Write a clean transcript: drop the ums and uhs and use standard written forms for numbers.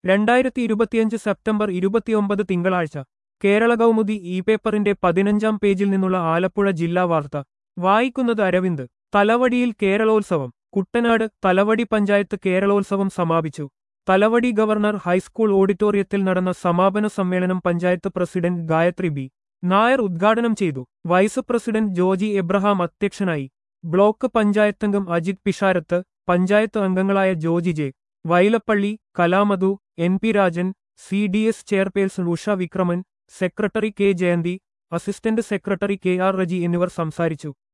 2025 September 29 തിങ്കളാഴ്ച കേരള കൗമുദി ഈ പേപ്പറിന്റെ 15-ാം പേജിൽ നിന്നുള്ള ആലപ്പുഴ ജില്ലാ വാർത്ത വായിക്കുന്നത് അരവിന്ദ്. തലവടിയിൽ കേരളോത്സവം. കുട്ടനാട് തലവടി പഞ്ചായത്ത് കേരളോത്സവം സമാപിച്ചു. തലവടി ഗവർണർ ഹൈസ്കൂൾ ഓഡിറ്റോറിയത്തിൽ നടന്ന സമാപന സമ്മേളനം പഞ്ചായത്ത് പ്രസിഡന്റ് ഗായത്രി ബി. നായർ ഉദ്ഘാടനം ചെയ്തു. വൈസ് പ്രസിഡന്റ് ജോജി എബ്രഹാം അധ്യക്ഷനായി. ബ്ലോക്ക് പഞ്ചായത്തംഗം അജിത് പിഷാരത്ത്, പഞ്ചായത്ത് അംഗങ്ങളായ Joji J. Vailappally, Kalamadhu, N P. Rajan, CDS chairperson Usha Vikraman, secretary K. Jayanthi, assistant secretary K R. Reji എന്നിവർ സംസാരിച്ചു.